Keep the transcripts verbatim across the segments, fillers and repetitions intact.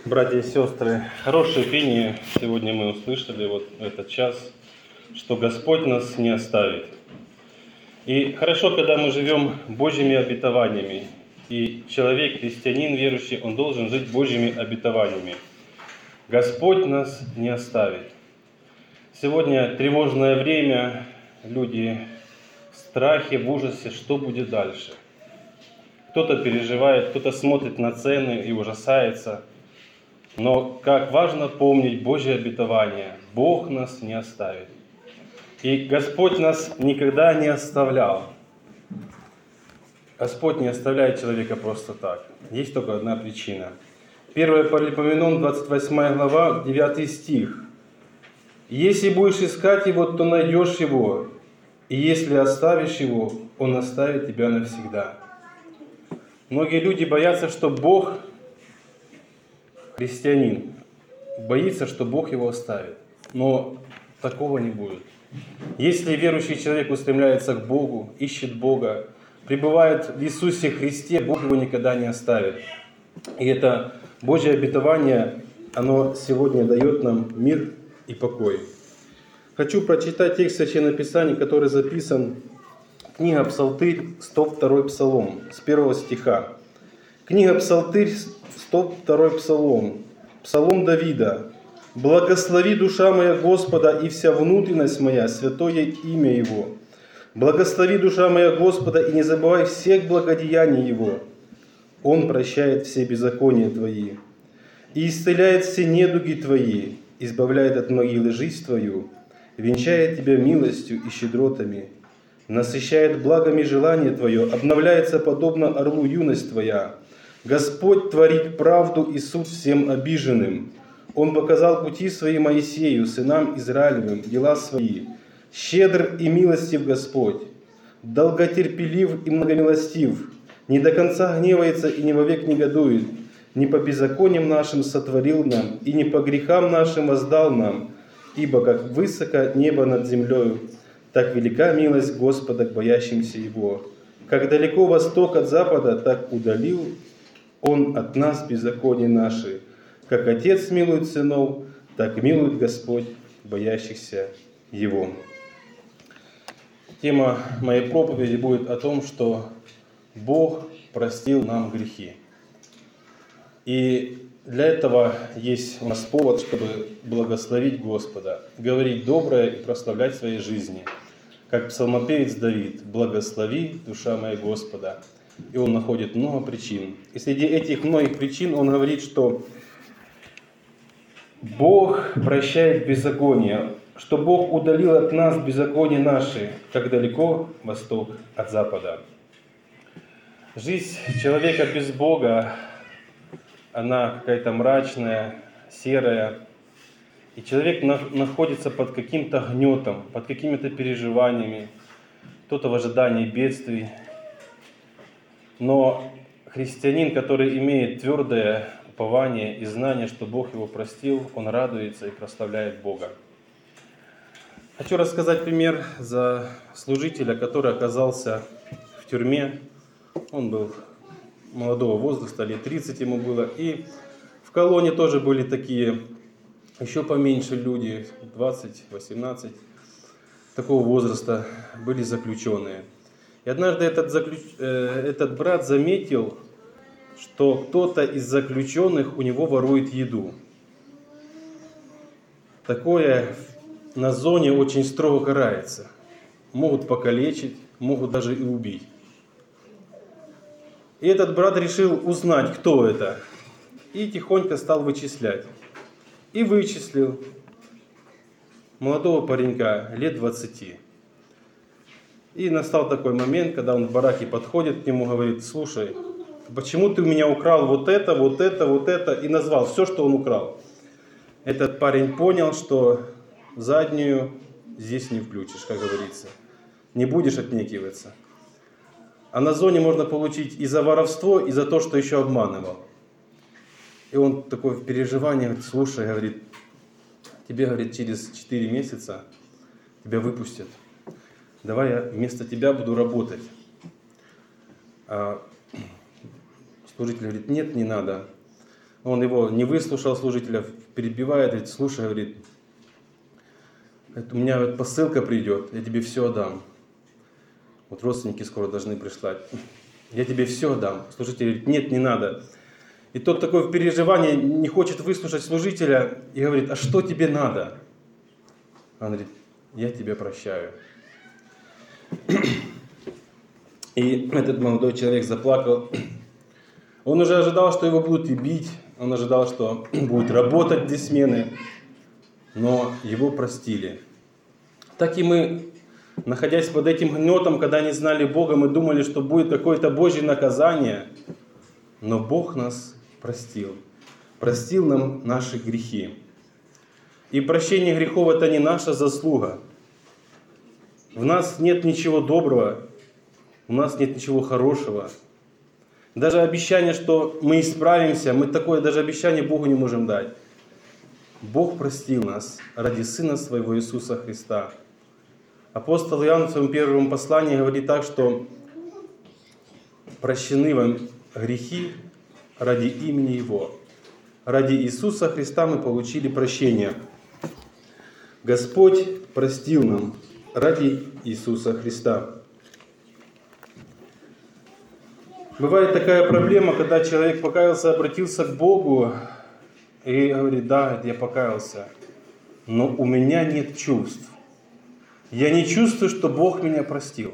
Братья и сестры, хорошее пение сегодня мы услышали вот в этот час, что Господь нас не оставит. И хорошо, когда мы живем Божьими обетованиями, и человек, христианин верующий, он должен жить Божьими обетованиями. Господь нас не оставит. Сегодня тревожное время, люди в страхе, в ужасе, что будет дальше. Кто-то переживает, кто-то смотрит на цены и ужасается. Но как важно помнить Божье обетование. Бог нас не оставит. И Господь нас никогда не оставлял. Господь не оставляет человека просто так. Есть только одна причина. первое Паралипоменон, двадцать восьмая глава, девятый стих. «Если будешь искать Его, то найдешь Его, и если оставишь Его, Он оставит тебя навсегда». Многие люди боятся, что Бог, христианин, боится, что Бог его оставит. Но такого не будет. Если верующий человек устремляется к Богу, ищет Бога, пребывает в Иисусе Христе, Бог его никогда не оставит. И это Божье обетование, оно сегодня дает нам мир и покой. Хочу прочитать текст Священного Писания, который записан в книге Псалтырь, сто второй псалом, с первого стиха. Книга Псалтырь, сто второй псалом, псалом Давида. «Благослови, душа моя, Господа, и вся внутренность моя, святое имя Его. Благослови, душа моя, Господа, и не забывай всех благодеяний Его. Он прощает все беззакония Твои, и исцеляет все недуги Твои, избавляет от могилы жизнь Твою, венчает Тебя милостью и щедротами, насыщает благами желание Твое, обновляется подобно орлу юность Твоя. Господь творит правду и суд всем обиженным. Он показал пути свои Моисею, сынам Израилевым, дела свои. Щедр и милостив Господь, долготерпелив и многомилостив, не до конца гневается и не вовек негодует, не по беззакониям нашим сотворил нам, и не по грехам нашим воздал нам, ибо как высоко небо над землею, так велика милость Господа к боящимся Его. Как далеко восток от запада, так удалил Он от нас беззакония наши. Как Отец милует сынов, так милует Господь боящихся Его». Тема моей проповеди будет о том, что Бог простил нам грехи. И для этого есть у нас повод, чтобы благословить Господа, говорить доброе и прославлять в своей жизни. Как псалмопевец Давид: «Благослови, душа моя, Господа». И он находит много причин. И среди этих многих причин он говорит, что Бог прощает беззаконие, что Бог удалил от нас беззаконие наши, как далеко восток от запада. Жизнь человека без Бога, она какая-то мрачная, серая. И человек находится под каким-то гнетом, под какими-то переживаниями, кто-то в ожидании бедствий. Но христианин, который имеет твердое упование и знание, что Бог его простил, он радуется и прославляет Бога. Хочу рассказать пример за служителя, который оказался в тюрьме. Он был молодого возраста, лет тридцать ему было. И в колонии тоже были такие еще поменьше люди, двадцать, восемнадцать, такого возраста были заключенные. И однажды этот, заключ... этот брат заметил, что кто-то из заключенных у него ворует еду. Такое на зоне очень строго карается. Могут покалечить, могут даже и убить. И этот брат решил узнать, кто это. И тихонько стал вычислять. И вычислил молодого паренька лет двадцати. И настал такой момент, когда он в бараке подходит к нему, говорит: «Слушай, почему ты у меня украл вот это, вот это, вот это?» И назвал все, что он украл. Этот парень понял, что заднюю здесь не включишь, как говорится. Не будешь отнекиваться. А на зоне можно получить и за воровство, и за то, что еще обманывал. И он такой в переживании говорит: «Слушай, говорит, тебе, говорит, через четыре месяца тебя выпустят. Давай я вместо тебя буду работать». А служитель говорит: «Нет, не надо. Он его не выслушал, служителя, перебивает, говорит, слушай, говорит, у меня вот посылка придет, я тебе все отдам. Вот родственники скоро должны прислать. Я тебе все отдам. Служитель говорит, нет, не надо. И тот такой в переживании не хочет выслушать служителя и говорит, а что тебе надо? Он говорит, я тебя прощаю. И этот молодой человек заплакал. Он уже ожидал, что его будут и бить. Он ожидал, что будет работать две смены. Но его простили. Так и мы, находясь под этим гнетом, когда не знали Бога, мы думали, что будет какое-то Божье наказание. Но Бог нас простил. Простил нам наши грехи. И прощение грехов – это не наша заслуга. В нас нет ничего доброго, у нас нет ничего хорошего. Даже обещание, что мы исправимся, мы такое даже обещание Богу не можем дать. Бог простил нас ради Сына Своего Иисуса Христа. Апостол Иоанн в своем первом послании говорит так, что прощены вам грехи ради имени Его. Ради Иисуса Христа мы получили прощение. Господь простил нам ради Иисуса Христа. Бывает такая проблема, когда человек покаялся, обратился к Богу и говорит, да, я покаялся, но у меня нет чувств. Я не чувствую, что Бог меня простил.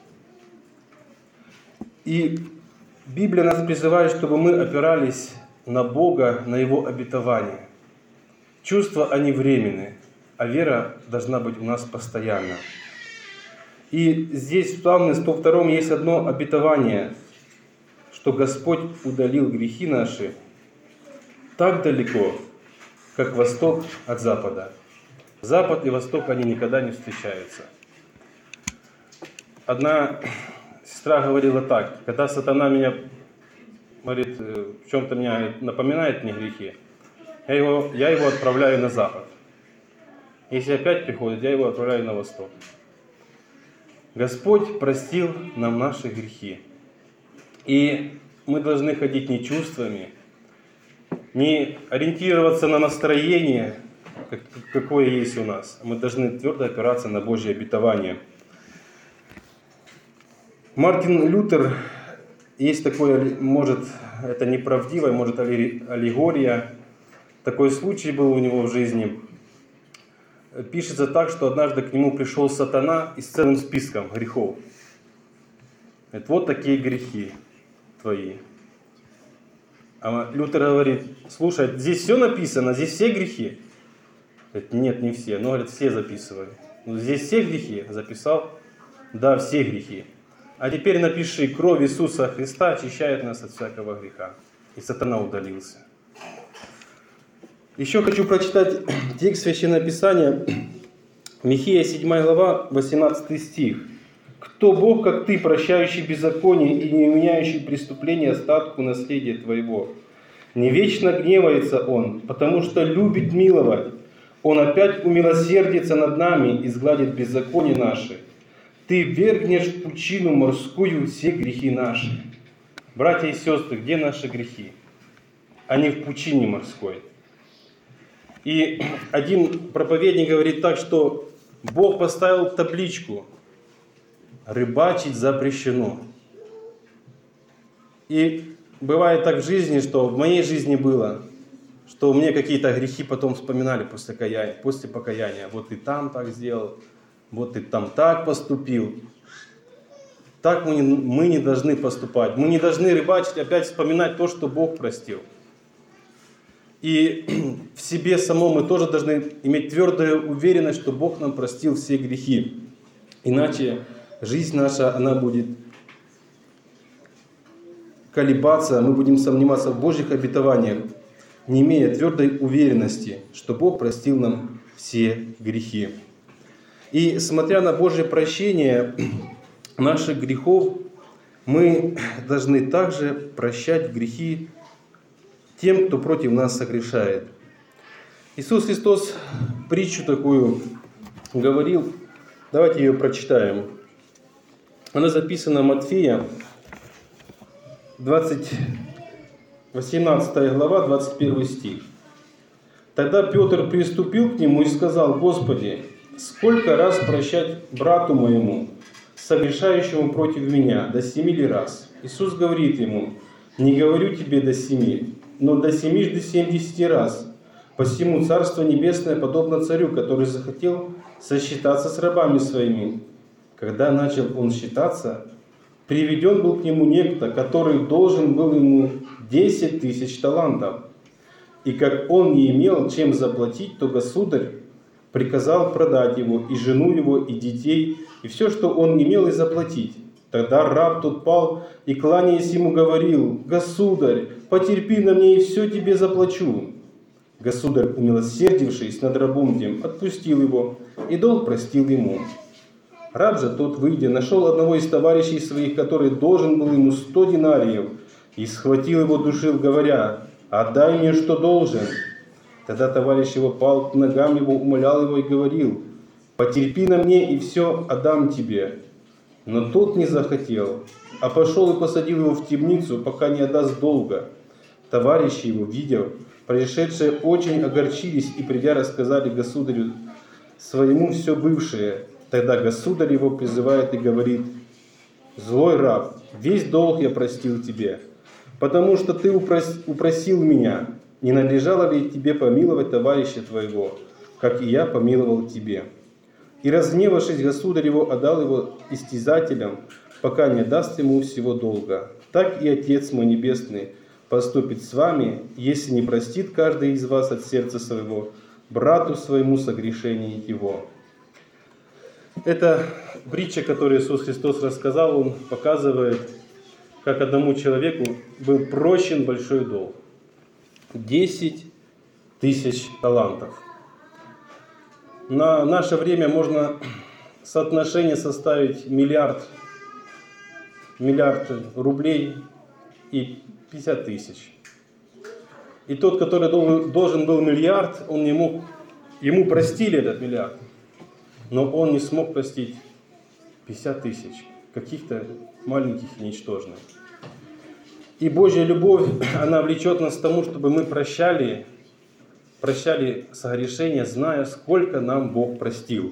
И Библия нас призывает, чтобы мы опирались на Бога, на Его обетование. Чувства, они временны, а вера должна быть у нас постоянно. И здесь в Псалме сто втором есть одно обетование, что Господь удалил грехи наши так далеко, как восток от запада. Запад и восток, они никогда не встречаются. Одна сестра говорила так, когда сатана меня, говорит, в чем-то меня напоминает мне грехи, я его, я его отправляю на запад. Если опять приходит, я его отправляю на восток. Господь простил нам наши грехи. И мы должны ходить не чувствами, не ориентироваться на настроение, какое есть у нас. Мы должны твердо опираться на Божье обетование. Мартин Лютер, есть такое, может, это неправдивое, может, аллегория. Такой случай был у него в жизни. Пишется так, что однажды к нему пришел сатана и с целым списком грехов. Говорит, вот такие грехи твои. А Лютер говорит, слушай, здесь все написано, здесь все грехи. Говорит, нет, не все. Ну, говорит, все записывали. Ну, здесь все грехи записал? Да, все грехи. А теперь напиши, кровь Иисуса Христа очищает нас от всякого греха. И сатана удалился. Еще хочу прочитать текст Священного Писания. Михея седьмая глава, восемнадцатый стих. «Кто Бог, как ты, прощающий беззаконие и не меняющий преступления остатку наследия твоего? Не вечно гневается Он, потому что любит миловать. Он опять умилосердится над нами и сгладит беззаконие наши. Ты вергнешь в пучину морскую все грехи наши». Братья и сестры, где наши грехи? Они в пучине морской. И один проповедник говорит так, что Бог поставил табличку «Рыбачить запрещено». И бывает так в жизни, что в моей жизни было, что мне какие-то грехи потом вспоминали после каяния, после покаяния. Вот ты там так сделал, вот ты там так поступил. Так мы не, мы не должны поступать. Мы не должны рыбачить, опять вспоминать то, что Бог простил. И в себе самом мы тоже должны иметь твердую уверенность, что Бог нам простил все грехи. Иначе жизнь наша, она будет колебаться, мы будем сомневаться в Божьих обетованиях, не имея твердой уверенности, что Бог простил нам все грехи. И смотря на Божье прощение наших грехов, мы должны также прощать грехи тем, кто против нас согрешает. Иисус Христос притчу такую говорил, давайте ее прочитаем. Она записана в Матфея, двадцать восемнадцатая глава, двадцать первый стих. Тогда Петр приступил к нему и сказал: «Господи, сколько раз прощать брату моему, согрешающему против меня, до семи ли раз?» Иисус говорит ему: «Не говорю тебе до семи, но до семижды семидесяти раз. Посему Царство Небесное подобно царю, который захотел сосчитаться с рабами своими. Когда начал он считаться, приведен был к нему некто, который должен был ему десять тысяч талантов. И как он не имел чем заплатить, то государь приказал продать его, и жену его, и детей, и все, что он имел, и заплатить. Тогда раб тот пал и, кланяясь ему, говорил: «Государь, потерпи на мне, и все тебе заплачу». Государь, умилосердившись над рабом тем, отпустил его, и долг простил ему. Раб же тот, выйдя, нашел одного из товарищей своих, который должен был ему сто динариев, и схватил его, душил, говоря: «Отдай мне, что должен». Тогда товарищ его пал к ногам его, умолял его и говорил: «Потерпи на мне, и все отдам тебе». Но тот не захотел, а пошел и посадил его в темницу, пока не отдаст долга. Товарищи его, видя происшедшее, очень огорчились и, придя, рассказали государю своему все бывшее. Тогда государь его призывает и говорит: «Злой раб, весь долг я простил тебе, потому что ты упрос, упросил меня. Не надлежало ли тебе помиловать товарища твоего, как и я помиловал тебе?» И, разгневавшись, государь его отдал его истязателям, пока не даст ему всего долга. Так и Отец мой Небесный поступит с вами, если не простит каждый из вас от сердца своего брату своему согрешение его». Это притча, которую Иисус Христос рассказал, Он показывает, как одному человеку был прощен большой долг. Десять тысяч талантов. На наше время можно соотношение составить миллиард, миллиард рублей и пятьдесят тысяч. И тот, который должен был миллиард, он не мог, ему простили этот миллиард, но он не смог простить пятьдесят тысяч, каких-то маленьких и ничтожных. И Божья любовь, она влечет нас к тому, чтобы мы прощали, прощали согрешения, зная, сколько нам Бог простил.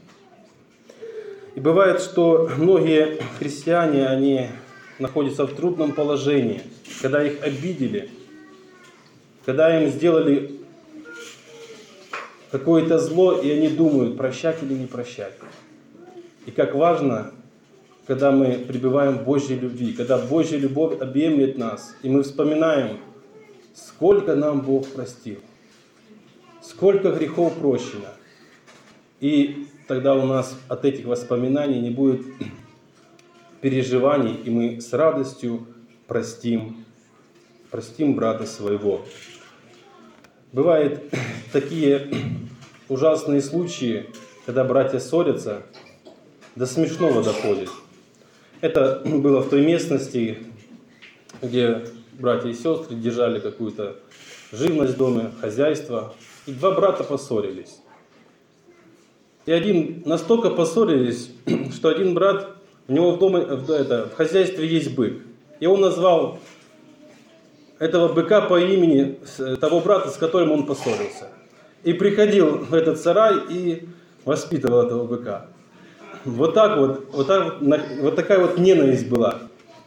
И бывает, что многие христиане, они находятся в трудном положении, когда их обидели, когда им сделали какое-то зло, и они думают, прощать или не прощать. И как важно, когда мы пребываем в Божьей любви, когда Божья любовь объемлет нас, и мы вспоминаем, сколько нам Бог простил, сколько грехов прощено. И тогда у нас от этих воспоминаний не будет переживаний, и мы с радостью простим, простим брата своего. Бывают такие ужасные случаи, когда братья ссорятся, до смешного доходит. Это было в той местности, где братья и сестры держали какую-то живность в доме, хозяйство, и два брата поссорились. И один настолько поссорились, что один брат, у него в, доме, в, это, в хозяйстве есть бык, и он назвал этого быка по имени того брата, с которым он поссорился. И приходил в этот сарай и воспитывал этого быка. Вот так вот, вот, так, вот такая вот ненависть была.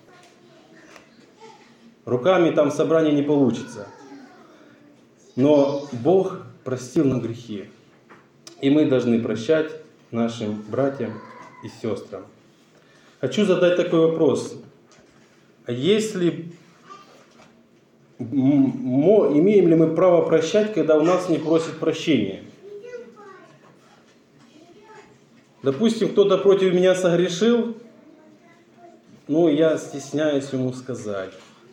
Руками там собрания не получится. Но Бог простил нам грехи. И мы должны прощать нашим братьям и сестрам. Хочу задать такой вопрос. А если имеем ли мы право прощать, когда у нас не просят прощения? Допустим, кто-то против меня согрешил, ну, я стесняюсь ему сказать.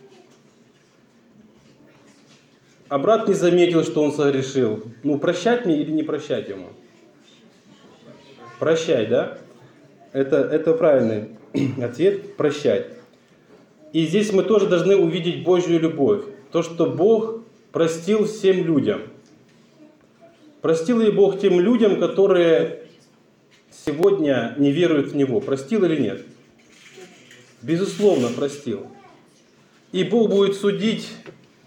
А брат не заметил, что он согрешил. Ну, прощать мне или не прощать ему? Прощать, да? Это, это правильный ответ – прощать. И здесь мы тоже должны увидеть Божью любовь. То, что Бог простил всем людям. Простил ли Бог тем людям, которые сегодня не веруют в Него? Простил или нет? Безусловно, простил. И Бог будет судить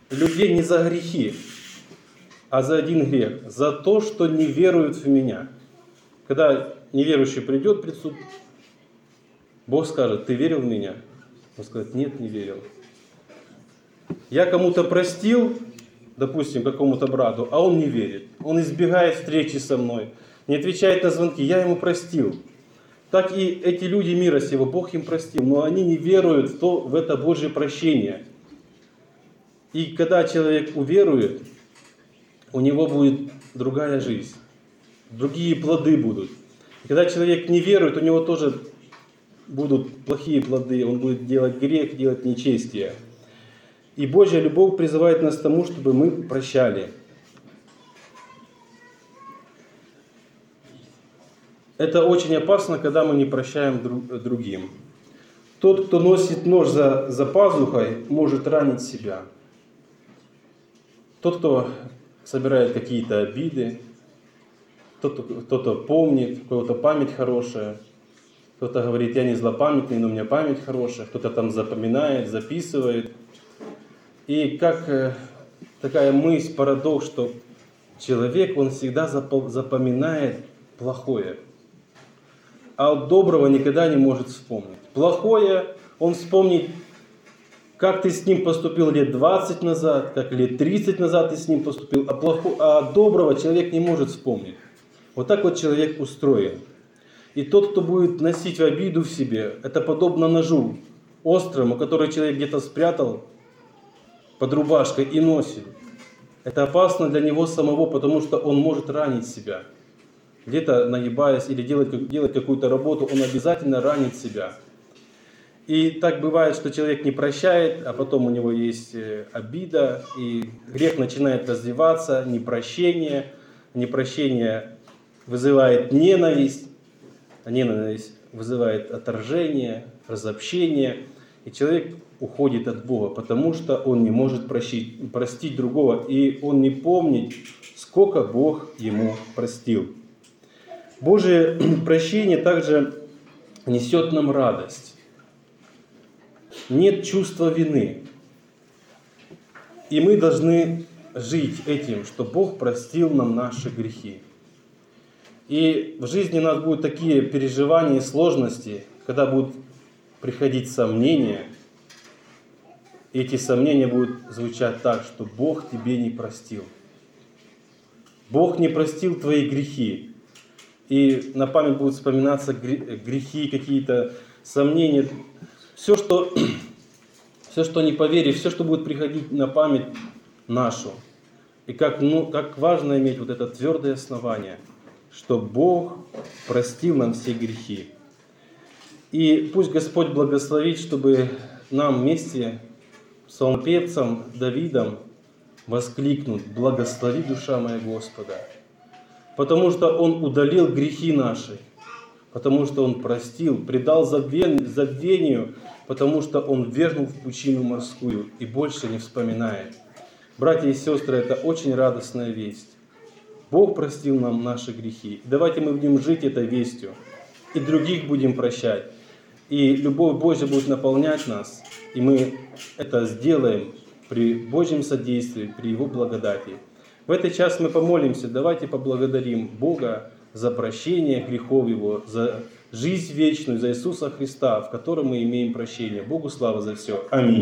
людей не за грехи, а за один грех. За то, что не веруют в Меня. Когда неверующий придет пред суд, Бог скажет: ты верил в Меня? Он скажет: нет, не верил. Я кому-то простил, допустим, какому-то брату, а он не верит. Он избегает встречи со мной, не отвечает на звонки. Я ему простил. Так и эти люди мира сего, Бог им простил, но они не веруют в, то, в это Божье прощение. И когда человек уверует, у него будет другая жизнь, другие плоды будут. И когда человек не верует, у него тоже будут плохие плоды, он будет делать грех, делать нечестие. И Божья любовь призывает нас к тому, чтобы мы прощали. Это очень опасно, когда мы не прощаем друг, другим. Тот, кто носит нож за, за пазухой, может ранить себя. Тот, кто собирает какие-то обиды, кто-то, кто-то помнит, у кого-то память хорошая, кто-то говорит: я не злопамятный, но у меня память хорошая, кто-то там запоминает, записывает. И как э, такая мысль, парадокс, что человек, он всегда запоминает плохое, а от доброго никогда не может вспомнить. Плохое он вспомнит, как ты с ним поступил лет двадцать назад, как лет тридцать назад ты с ним поступил, а, плохо, а доброго человек не может вспомнить. Вот так вот человек устроен. И тот, кто будет носить обиду в себе, это подобно ножу острому, который человек где-то спрятал под рубашкой и носит. Это опасно для него самого, потому что он может ранить себя. Где-то нагибаясь или делать, делать какую-то работу, он обязательно ранит себя. И так бывает, что человек не прощает, а потом у него есть обида, и грех начинает развиваться, непрощение. Непрощение вызывает ненависть, а ненависть вызывает отторжение, разобщение. И человек уходит от Бога, потому что он не может прощить, простить другого, и он не помнит, сколько Бог ему простил. Божие прощение также несет нам радость. Нет чувства вины. И мы должны жить этим, что Бог простил нам наши грехи. И в жизни у нас будут такие переживания и сложности, когда будут приходить сомнения. И эти сомнения будут звучать так, что Бог тебе не простил. Бог не простил твои грехи. И на память будут вспоминаться грехи, какие-то сомнения. Все, что, все, что не поверишь, все, что будет приходить на память нашу. И как, ну, как важно иметь вот это твердое основание, что Бог простил нам все грехи. И пусть Господь благословит, чтобы нам вместе с псалмопевцем Давидом воскликнуть: «Благослови, душа моя, Господа». Потому что Он удалил грехи наши, потому что Он простил, предал забвению, потому что Он вернул в пучину морскую и больше не вспоминает. Братья и сестры, это очень радостная весть. Бог простил нам наши грехи. Давайте мы будем жить этой вестью, и других будем прощать. И любовь Божья будет наполнять нас, и мы это сделаем при Божьем содействии, при Его благодати. В этот час мы помолимся, давайте поблагодарим Бога за прощение грехов Его, за жизнь вечную, за Иисуса Христа, в котором мы имеем прощение. Богу слава за все. Аминь.